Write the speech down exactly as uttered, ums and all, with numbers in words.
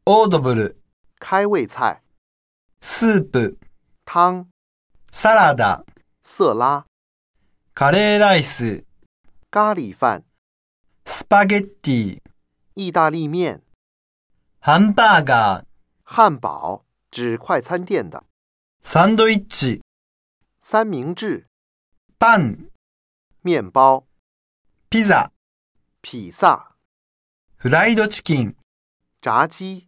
オードブル、 开胃菜、 スープ、 汤、 サラダ、 色拉、 カレーライス、 咖喱饭、 スパゲッティ、 意大利面、 ハンバーガー、 汉堡，指快餐店的。 サンドイッチ、 三明治、 パン、 面包、 ピザ、 披萨、 フライドチキン、 炸鸡。